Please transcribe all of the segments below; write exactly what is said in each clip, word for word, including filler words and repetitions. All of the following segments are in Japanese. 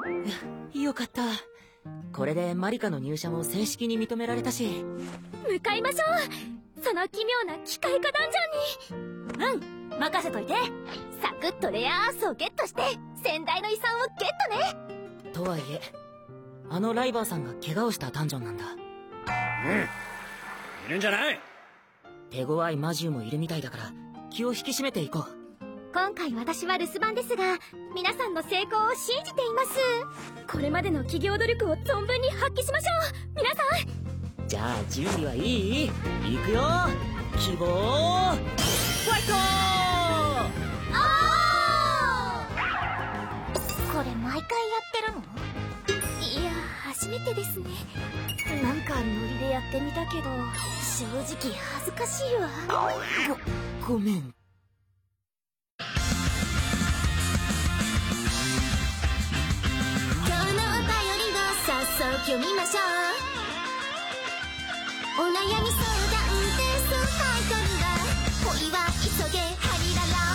よかった。これでマリカの入社も正式に認められたし。 向かいましょう、その奇妙な機械化ダンジョンに。うん、任せといて。サクッとレアアースをゲットして先代の遺産をゲットね。 とはいえあのライバーさんが怪我をしたダンジョンなんだ。 うん、いるんじゃない。 手強いマジュもいるみたいだから気を引き締めていこう。 今回私は留守番ですが、皆さんの成功を信じています。これまでの企業努力を存分に発揮しましょう、皆さん。 じゃあ準備はいい？行くよ。希望ファイト。 あー！これ毎回やってるの？いや、初めてですね。なんかノリでやってみたけど、正直恥ずかしいわ。 ご、ごめん。 読みましょう。お悩み相談でスタイトルは恋は急げハリララ。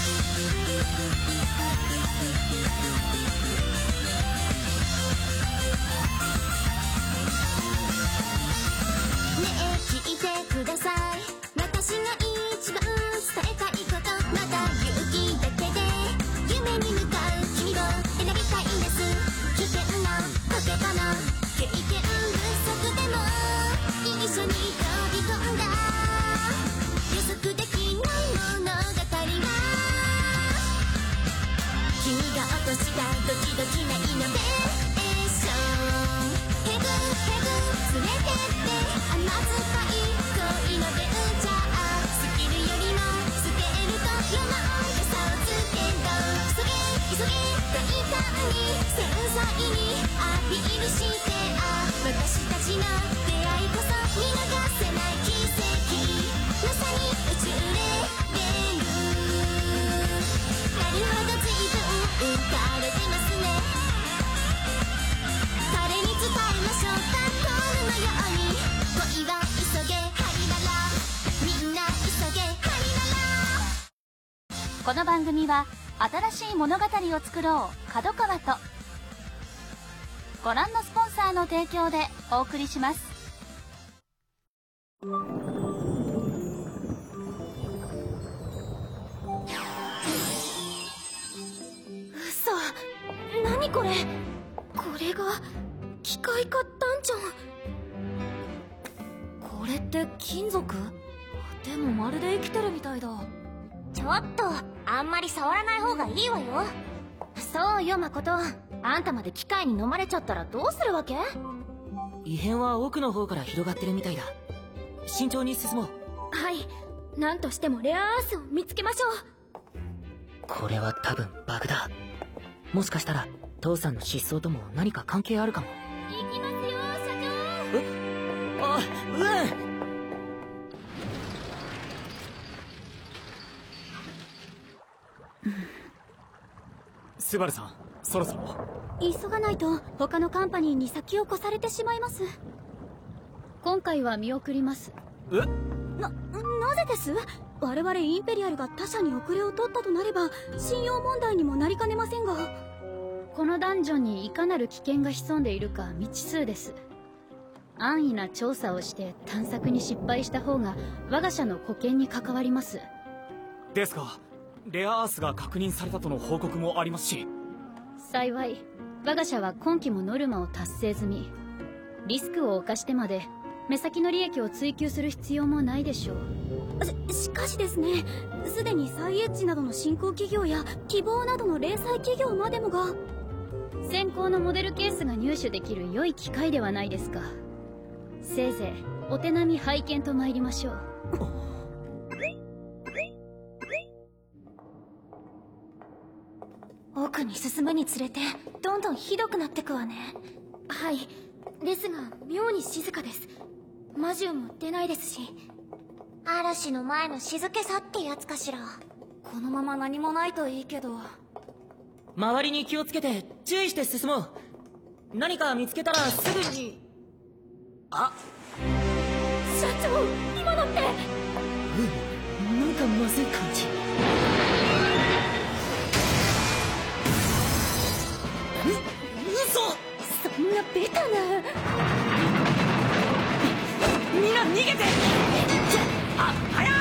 ねえ聞いてください。私が一番伝えたいこと、また勇気だけで夢に向かう君を選びたいんです。危険な言葉の経験不足でも一緒に飛び込んだ予測できない物語が、君が落としたドキドキなイノベーション、ヘブヘブ連れてって甘酸っぱい恋のベンチャー、スキルよりもスケールとロマンで差をつけろ。急げ急げ大胆に繊細にアピールして、私たちの出会いこそ見逃せない奇跡、まさに宇宙レベル。なるほど、随分浮かれてますね。彼に伝えましょう、タコールのように。恋は急げハリララ、みんな急げハリララ。 この番組は新しい物語を作ろう角川とご覧のスポンサーの提供でお送りします。 嘘、何これ。これが機械化ダンジョン。これって金属？でもまるで生きてるみたいだ。ちょっとあんまり触らない方がいいわよ。そうよ誠、あんたまで機械に飲まれちゃったらどうするわけ？ 異変は奥の方から広がってるみたいだ。慎重に進もう。 はい、何としてもレアアースを見つけましょう。 これは多分バグだ。もしかしたら父さんの失踪とも何か関係あるかも。 行きますよ社長。 え？あ、うんスバルさん、そろそろ。 急がないと他のカンパニーに先を越されてしまいます。 今回は見送ります。 え？ な、なぜです？我々インペリアルが他社に遅れを取ったとなれば信用問題にもなりかねませんが。 このダンジョンにいかなる危険が潜んでいるか未知数です。安易な調査をして探索に失敗した方が我が社の保険に関わります。 ですがレアアースが確認されたとの報告もありますし。 幸い我が社は今期もノルマを達成済み。リスクを冒してまで目先の利益を追求する必要もないでしょう。 し、しかしですね、すでにサイエッジなどの新興企業や希望などの零細企業までもが。 先行のモデルケースが入手できる良い機会ではないですか。せいぜいお手並み拝見と参りましょう。 奥に進むにつれてどんどんひどくなってくわね。はい、ですが妙に静かです。魔獣も出ないですし。嵐の前の静けさってやつかしら。このまま何もないといいけど。 周りに気をつけて注意して進もう。何か見つけたらすぐに。あ、 社長、今のって。 うん、なんかまずい感じ。 ム。 みんな逃げて。あ、はや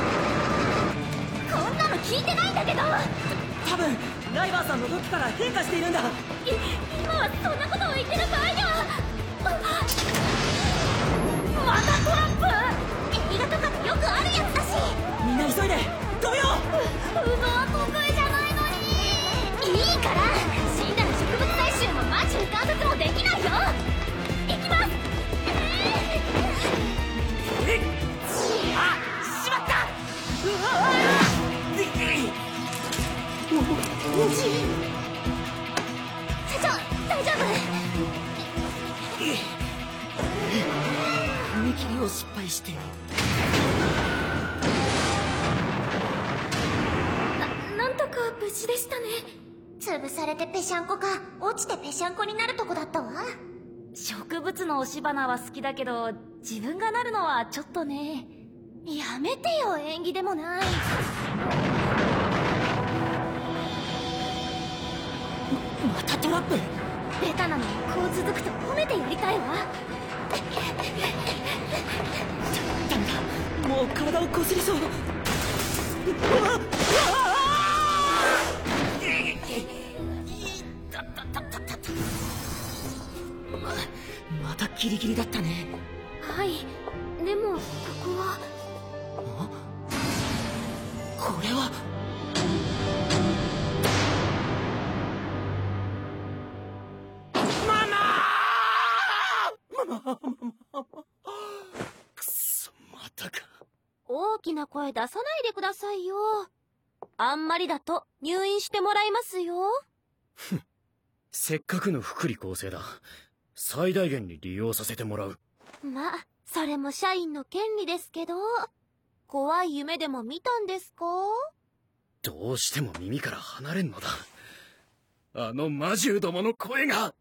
こんなの聞いてないんだけど。 多分ライバーさんの時から変化しているんだ。 い今はそんなことを言ってる場合では。またトラップ。映画とかでよくあるやつだし。 みんな急いで止めよう。 うのは得意じゃないのに。いいから死んだら植物採集もマジで観察もできないよ。行きます。 えっあしまった。うわ社長大丈夫。 踏切を失敗してな、なんとか無事でしたね。潰されてぺしゃんこか落ちてぺしゃんこになるとこだったわ。 植物の押し花は好きだけど自分がなるのはちょっとね。 やめてよ、縁起でもない。 またトラップ。 ベタなのにこう続くと褒めてやりたいわ。 ダメだ、もう体をこすりそう。うわっ、うわままたギリギリだったね。 はい、でもここは。 これはママママくそ、またか。 大きな声出さないでくださいよ。あんまりだと入院してもらいますよ。 せっかくの福利厚生だ。最大限に利用させてもらう。 まあそれも社員の権利ですけど。怖い夢でも見たんですか？ どうしても耳から離れんのだ。あの魔獣どもの声が。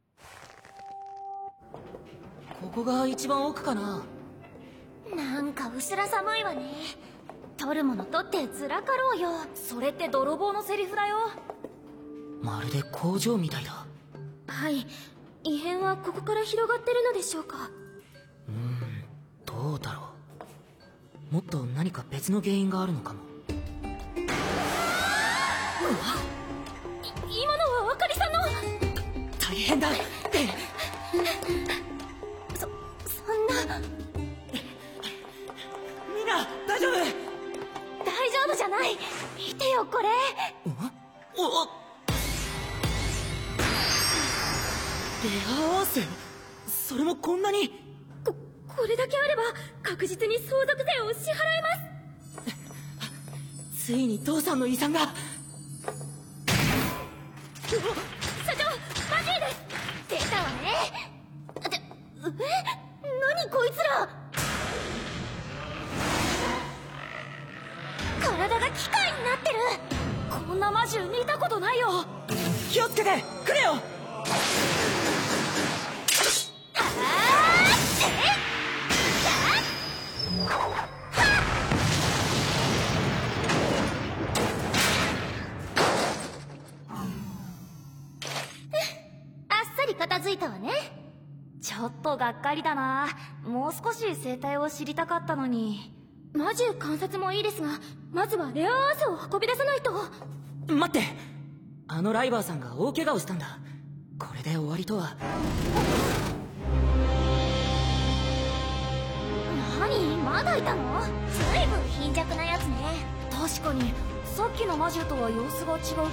ここが一番奥かな。 なんかうすら寒いわね。 取るもの取ってずらかろうよ。それって泥棒のセリフだよ。 まるで工場みたいだ。 はい、異変はここから広がってるのでしょうか。 うーん、どうだろう。もっと何か別の原因があるのかも。 今のはあかりさんの。 大変だ。 そそんな。 みんな大丈夫？ 大丈夫じゃない。見てよこれ。 おお、レアアース。それもこんなに。 ここれだけあれば確実に相続税を支払えます。 ついに父さんの遺産が。 社長マジです。出たわね。ってえ、何こいつら。体が機械になってる。 こんな魔獣見たことないよ。 気をつけてくれよ。 あっさり片付いたわね。 ちょっとがっかりだな。もう少し生態を知りたかったのに。 魔獣観察もいいですが、まずはレアアースを運び出さないと。 待って、あのライバーさんが大怪我をしたんだ。これで終わりとは。 何、まだいたの？ずいぶん貧弱なやつね。 確かにさっきの魔獣とは様子が違うけど。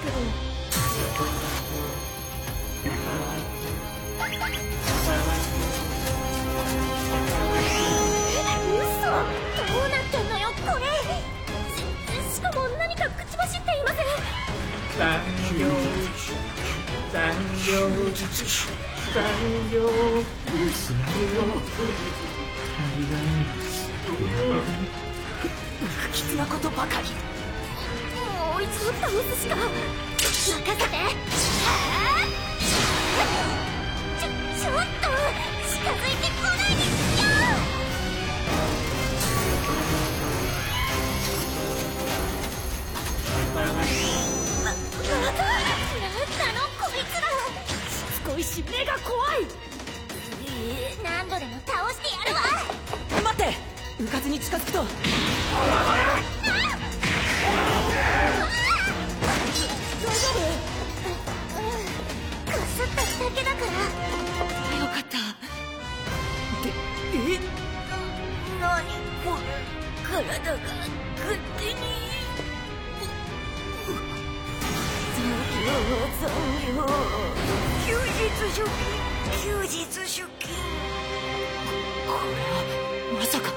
嘘、どうなってんのよこれ。し、しかも何か口走っていません。 残業残業残業娘よ大概不吉なことばかり。 もう一度倒すしか。任せて。ちょ、ちょっと近づいてこないでよ。ま、またなんなのこいつら。 しつこいし目が怖い。 うかつに近づくと。 こすっただけだから。 よかった。で、え？ 何これ、体が勝手に。残業残業、休日出勤休日出勤。 これはまさか。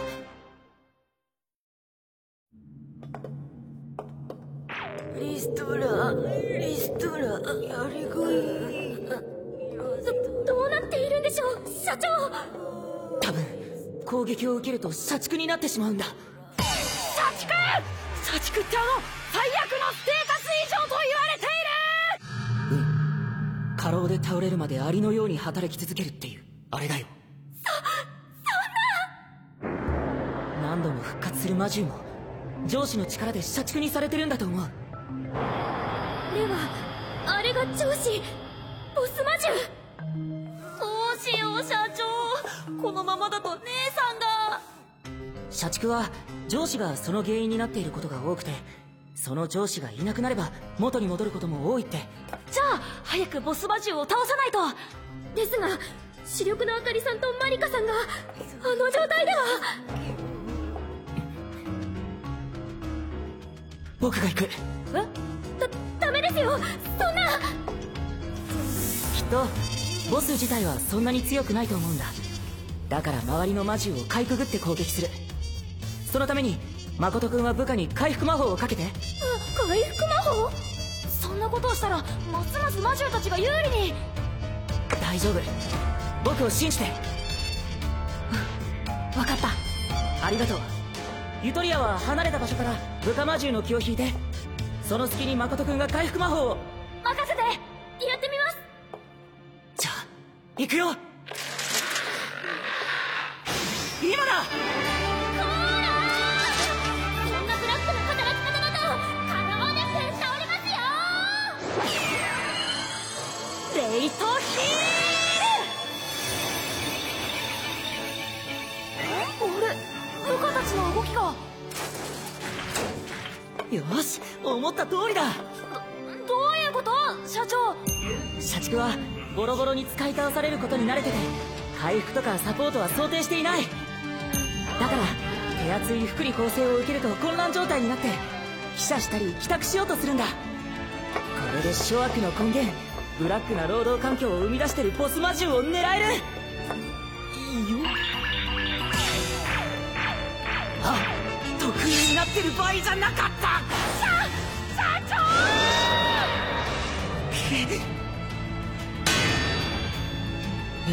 リストラリストラ、やりがい。どどうなっているんでしょう、社長。 多分攻撃を受けると社畜になってしまうんだ。 社畜社畜ってあの最悪のステータス以上と言われている。 うん、過労で倒れるまでアリのように働き続けるっていうあれだよ。 そそんな。 何度も復活する魔獣も上司の力で社畜にされてるんだと思う。 ではあれが上司、ボス魔獣。どうしよう社長、このままだと姉さんが。 社畜は上司がその原因になっていることが多くて、その上司がいなくなれば元に戻ることも多いって。 じゃあ早くボス魔獣を倒さないと。 ですが視力のあかりさんとマリカさんがあの状態では。 僕が行く。 え？だ、ダメですよ、そんな。 きっとボス自体はそんなに強くないと思うんだ。だから周りの魔獣をかいくぐって攻撃する。そのために誠君は部下に回復魔法をかけて。 回復魔法？ そんなことをしたらますます魔獣たちが有利に。 大丈夫、僕を信じて。 分かった。 ありがとう。ユトリアは離れた場所から部下魔獣の気を引いて、その隙に誠君が回復魔法を。 任せて。 やってみます。 じゃあ行くよ。今だ。 そんなブラックな働き方だとかなわなく倒れますよ。 レイトヒール。あれ、部下たちの動きが。 よし、思った通りだ。 どどういうこと社長。 社畜はボロボロに使い倒されることに慣れてて、回復とかサポートは想定していない。だから手厚い福利厚生を受けると混乱状態になって飛車したり帰宅しようとするんだ。これで諸悪の根源、ブラックな労働環境を生み出してるボス魔獣を狙える。いいよ。あ、得意になってる場合じゃなかった。 社長。 え？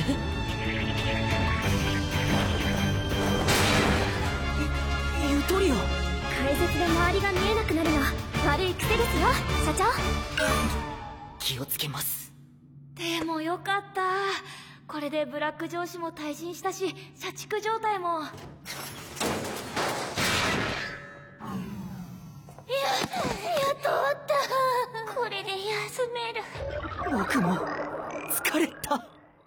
ユトリア。 解説で周りが見えなくなるの悪い癖ですよ社長。 気をつけます。 でもよかった。これでブラック上司も退陣したし、社畜状態も。 や、やっと終わった。これで休める。 僕も疲れた。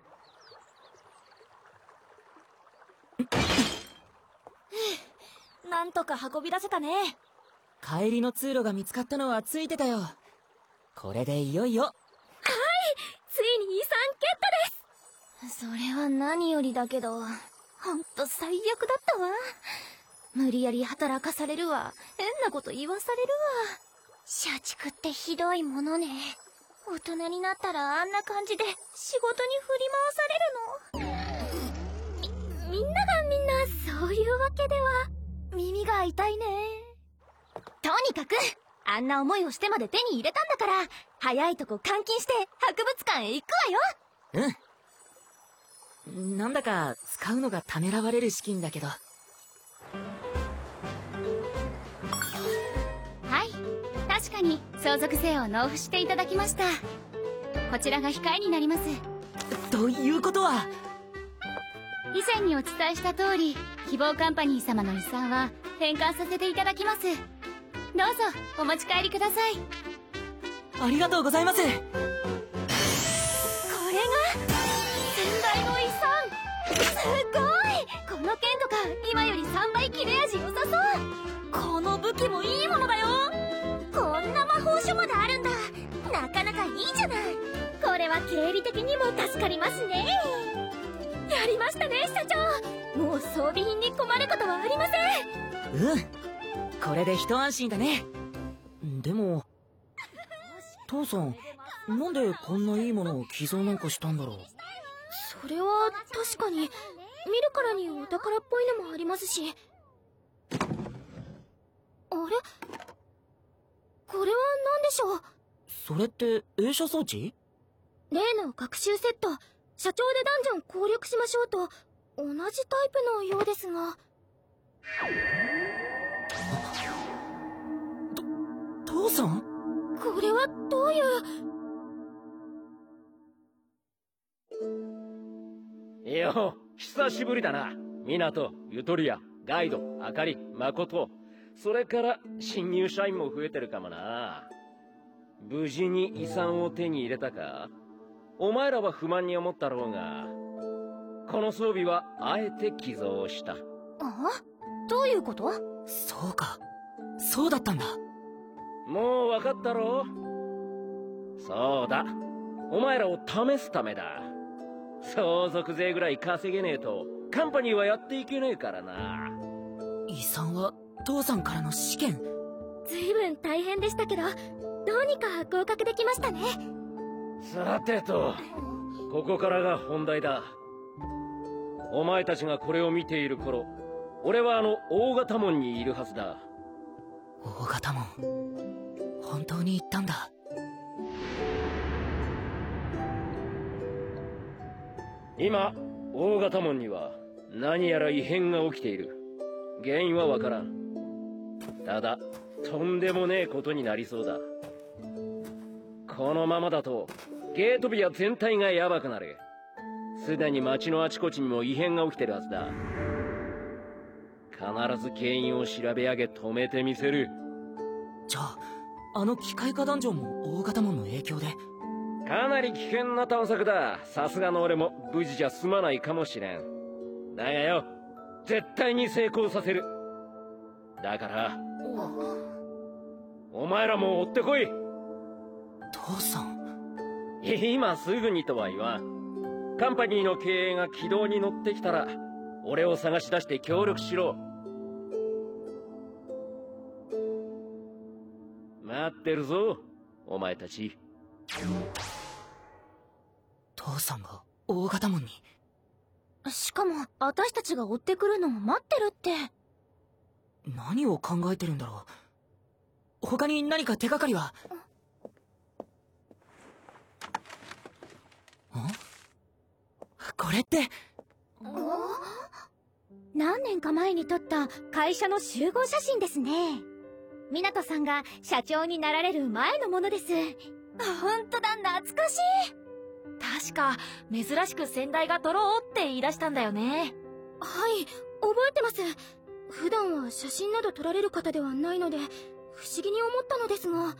なんとか運び出せたね。 帰りの通路が見つかったのはついてたよ。これでいよいよ。 はい、ついに遺産ゲットです。それは何よりだけど、ほんと最悪だったわ。無理やり働かされるわ。変なこと言わされるわ。社畜ってひどいものね。大人になったらあんな感じで仕事に振り回されるの。み、みんながみんなそういうわけでは。耳が痛いね。とにかくあんな思いをしてまで手に入れたんだから、早いとこ監禁して博物館へ行くわよ。 うん。なんだか使うのがためらわれる資金だけど。 はい、確かに相続税を納付していただきました。こちらが控えになります。 ということは、 以前にお伝えした通り、希望カンパニー様の遺産は返還させていただきます。どうぞお持ち帰りください。 ありがとうございます。 これが先代の遺産。すごい。 この剣とか今よりさんばい切れ味良さそう。 この武器もいいものだよ。 こんな魔法書まであるんだ。なかなかいいじゃない。これは経理的にも助かりますね。やりましたね社長。もう装備品に困ることはありません。 うん、これで一安心だね。でも父さん、なんでこんないいものを寄贈なんかしたんだろう。 それは確かに見るからにお宝っぽいのもありますし。あれ、これは何でしょう。 それって映写装置？ 例の学習セット、社長でダンジョン攻略しましょうと同じタイプのようですが。 と父さん？ これはどういう。 いや、久しぶりだな。ミナト、ユトリア、ガイド、アカリ、マコト、それから新入社員も増えてるかもな。無事に遺産を手に入れたか？お前らは不満に思ったろうが、この装備はあえて寄贈した。あ？ どういうこと？ そうか、そうだったんだ。 もう分かったろ？そうだ、お前らを試すためだ。相続税ぐらい稼げねえとカンパニーはやっていけねえからな。 遺産は父さんからの試験。 ずいぶん大変でしたけど、どうにか合格できましたね。 さてと、ここからが本題だ。お前たちがこれを見ている頃、俺はあの大型門にいるはずだ。 大型門、本当に行ったんだ。 今大型門には何やら異変が起きている。原因はわからん。ただとんでもねえことになりそうだ。このままだとゲートビア全体がヤバくなる。すでに街のあちこちにも異変が起きてるはずだ。必ず原因を調べ上げ止めてみせる。 じゃああの機械化ダンジョンも大型門の影響で？ かなり危険な探索だ。さすがの俺も無事じゃ済まないかもしれん。だがよ、絶対に成功させる。だからお前らも追ってこい。 父さん？ 今すぐにとは言わん。カンパニーの経営が軌道に乗ってきたら俺を探し出して協力しろ。待ってるぞお前たち。 父さんが大型門に？ しかも私たちが追ってくるのを待ってるって。 何を考えてるんだろう。他に何か手がかりは？ん？これって何年か前に撮った会社の集合写真ですね。湊さんが社長になられる前のものです。ほんとだ、懐かしい。 確か珍しく先代が撮ろうって言い出したんだよね。 はい、覚えてます。普段は写真など撮られる方ではないので不思議に思ったのですが。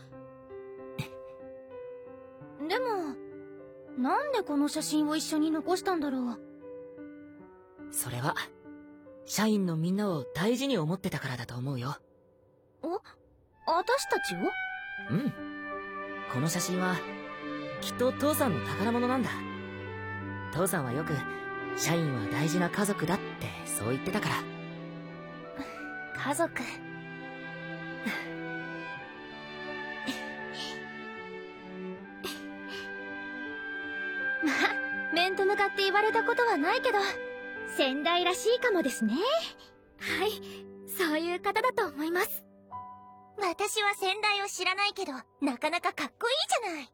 でもなんでこの写真を一緒に残したんだろう。 それは社員のみんなを大事に思ってたからだと思うよ。 お、私たちを？ うん、この写真はきっと父さんの宝物なんだ。父さんはよく社員は大事な家族だってそう言ってたから。 家族まあ面と向かって言われたことはないけど先代らしいかもですね。はい、そういう方だと思います。私は先代を知らないけどなかなかかっこいいじゃない。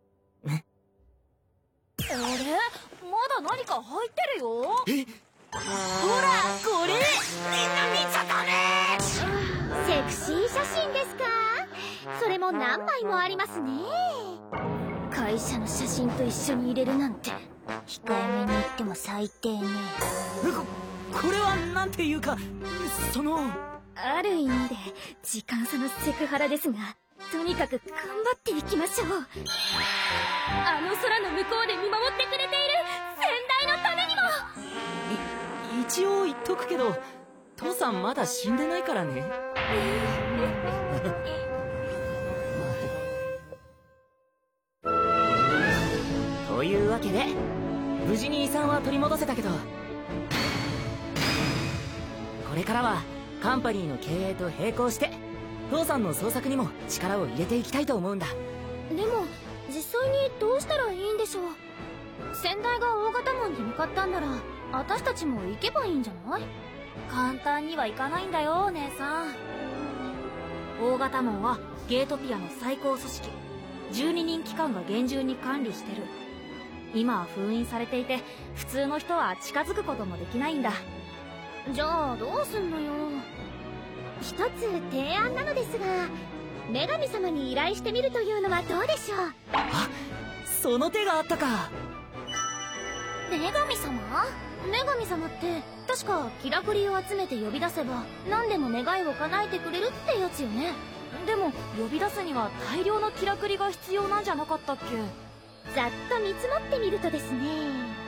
あれ、まだ何か入ってるよ。 え？ ほらこれ、みんな見ちゃダメ。 セクシー写真ですか？それも何枚もありますね。会社の写真と一緒に入れるなんて控えめに言っても最低ね。 こ、これはなんていうか、そのある意味で時間差のセクハラですが、とにかく頑張っていきましょう。あの空の向こうで見守ってくれている先代のためにも。 い、 一応言っとくけど、父さんまだ死んでないからね。というわけで無事に遺産は取り戻せたけど、これからはカンパニーの経営と並行して父さんの捜索にも力を入れていきたいと思うんだ。 でも実際にどうしたらいいんでしょう。先代が大型門に向かったんなら私たちも行けばいいんじゃない？簡単にはいかないんだよ、姉さん。大型門はゲートピアの最高組織、じゅうににん機関が厳重に管理してる。今は封印されていて普通の人は近づくこともできないんだ。じゃあどうすんのよ。 一つ提案なのですが、女神様に依頼してみるというのはどうでしょう。 あ、その手があったか。 女神様？女神様って確かキラクリを集めて呼び出せば何でも願いを叶えてくれるってやつよね。でも呼び出すには大量のキラクリが必要なんじゃなかったっけ？ ざっと見積もってみるとですね、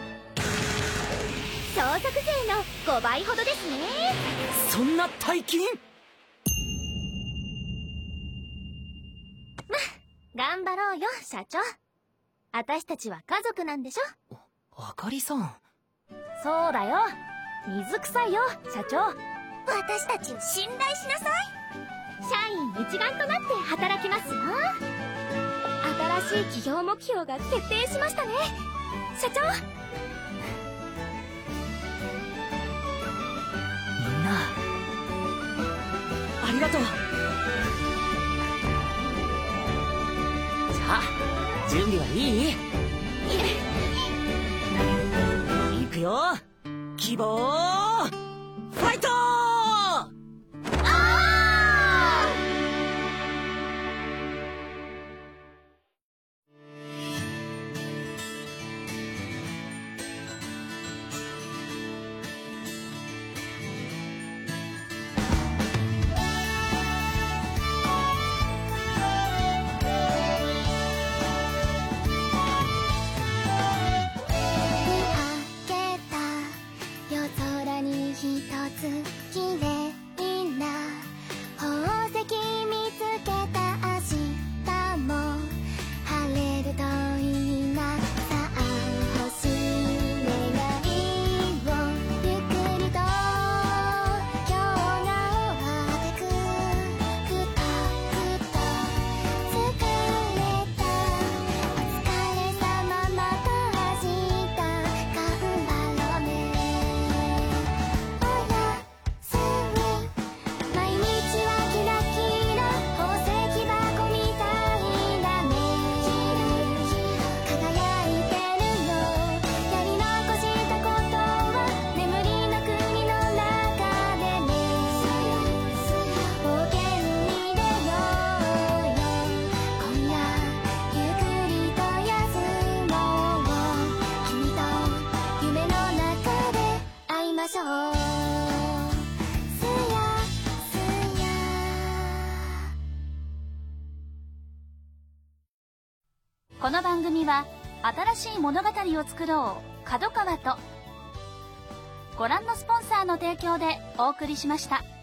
捜索税のごばいほどですね。 そんな大金？ ま、頑張ろうよ社長。私たちは家族なんでしょ。 あかりさん。 そうだよ、水臭いよ社長。 私たちを信頼しなさい。社員一丸となって働きますよ。新しい企業目標が決定しましたね社長。 みんなありがとう。じゃあ準備はいい？行くよ。希望ファイト！ この番組は新しい物語を作ろう角川とご覧のスポンサーの提供でお送りしました。